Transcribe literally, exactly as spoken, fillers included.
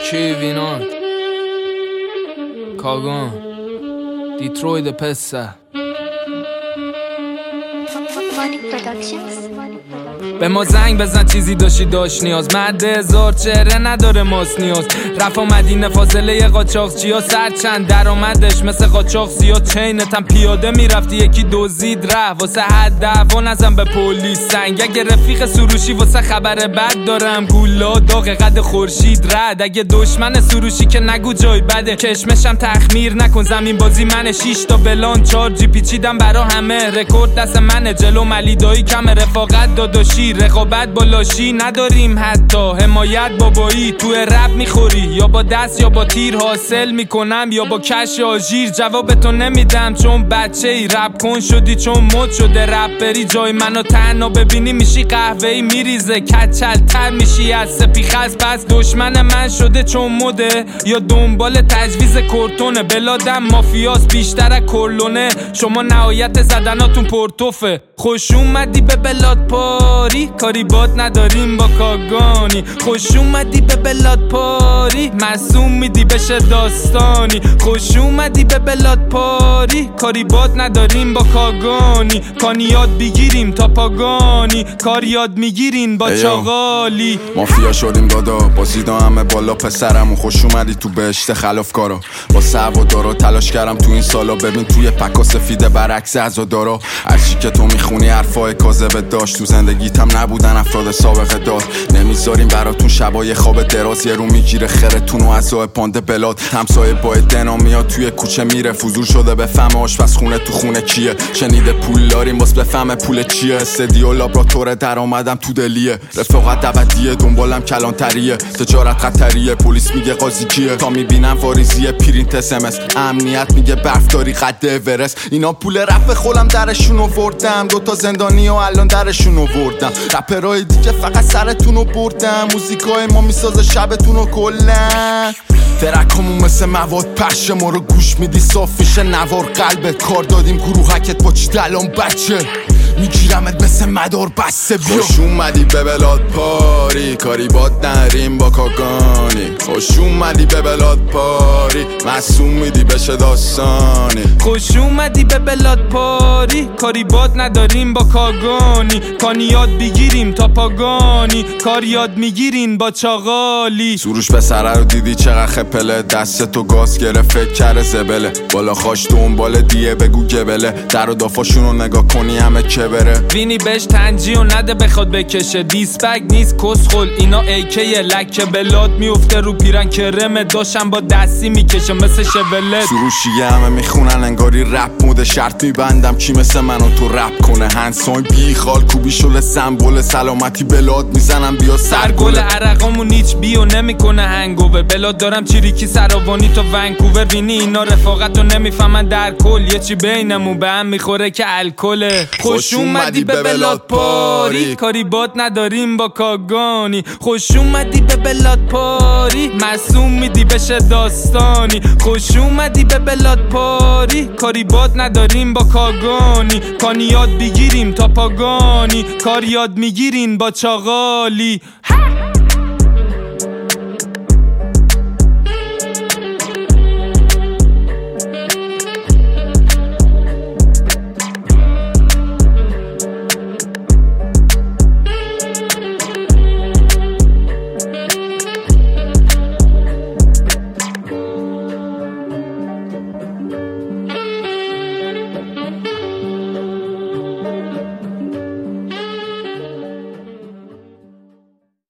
کی ویناند کاگان دیتروید پسه به ما زنگ بزن چیزی داشتی داشت نیاز مرد هزار چهره نداره ماست نیاز رفا مدینه فاصله قاچاق چیا سر چند درآمدش مثل قاچاق زیاد چینتم پیاده میرفتی یکی دزدید ره واسه حد دعوا نزن به پلیس سنگ اگه رفیق سروشی واسه خبر بد دارم گولا داغ قد خورشید رد اگه دشمن سروشی که نگو جای بده کشمشم تخمیر نکن زمین بازی منه شیش تا بلان چار جی پیچیدم برا همه رکورد دست منه جلو ملیدایی کم رفاقت داداشی رقابت با لاشی نداریم حتی حمایت بابایی تو رپ میخوری یا با دست یا با تیر حاصل میکنم یا با کش آژیر جواب تو نمیدم چون بچه ای رپ کن شدی چون مد شده رپ بری جای منو تنها ببینی میشی قهوه‌ای میریزه کچل تر میشی از سپیخ از پس دشمن من شده چون مده یا دنبال تجویز کورتونه بلادم مافیاس بیشتر از کرلونه شما نهایت زدناتون پرتوفه خوش اومدی به بلاد پاری کاری باد نداریم با کاگانی خوش اومدی به بلاد پاری معصوم میدی بشه داستانی خوش اومدی به بلاد پاری کاری باد نداریم با کاگانی کانی یاد بگیریم تا پاگانی کار یاد میگیرین با چاغالی مافیا شدیم دادا بازیدا همه بالا پسرمون خوش اومدی تو بهشت خلافکارا با سو و دارا تلاش کردم تو این سالا ببین توی پکا سفیده برعکس عزادارا هرچی که تو میخونی حرفای کاذب داشت تو زندگیتم نبودن افراد سابقه دار نمیذاریم براتون شبای خواب دراز یه رو میگیره خرتون و عزای پانده بلاد همسایه با دنا میاد توی کوچه میره فضول شده به فهم آشپز خونه تو خونه کیه شنیده پول داریم باز بفهم پول چیه استدیو لابراتوار درآمدم تو دلیه رفاقت ابدیه دنبالم کلانتریه تجارت خطریه پلیس میگه قاضی کیه تا میبینم واریزیه پرینت اس ام اس امنیت میگه برفداری قد اورست اینا پول رفع خولم درشون آوردم دو تا زندانی و الان درشون آوردم رپرای دیگه فقط سرتونو بردم موزیکای ما میسازه شبتونو کلن ترکمون مثل مواد پخش ما رو گوش میدی صاف میشه نوار قلبت کار دادیم گروهکت با چی دلان بچه میگیرمت مثل مدار بسته بیا خوش اومدی به بلاد پاری کاری باد نریم با کاگانی خوش اومدی به بلاد پاری معصوم میدی بشه داستانی خوش اومدی به بلاد پاری کاری باد نداریم با کاگانی کانی یاد بگیریم تا پاگانی کار یاد میگیرین با چاغالی سروش به سره رو دیدی چقدر خپله دست تو گاز گره فکر کره زبله بالا خاش دنبال دیه بگو گبله در و دافاشون رو نگاه کنی همه که بره وینی بهش تنجی و نده بخواد بکشه دیسپک نیست کسخل اینا ایکه لکه بلاد میفته رو پیرن کرمه داشتم با دستی میکشه مثل شبلت سروشی همه میخونن انگاری رپ موده شرط میبندم کی مثل منو تو رپ کنه هنسان بی خال کوبی شل سمبل سلامتی بلاد میزنم بیا سرگل عرقامون هیچ بیو نمیکنه هنگوور بلاد دارم چیریکی سراوانی تا ونکوور وینی اینا رفاقتو نمیفهمن در کل یه چی بینمون به هم میخوره که الکله خوش اومدی به بلاد پاری کاری باد نداریم با کاگانی خوش اومدی به بلاد پاری معصوم میدی بشه داستانی خوش اومدی به بلاد پاری کاری باد نداریم با کاگانی کانی یاد بگیریم تا پاگانی کار یاد میگیرین با چاغالی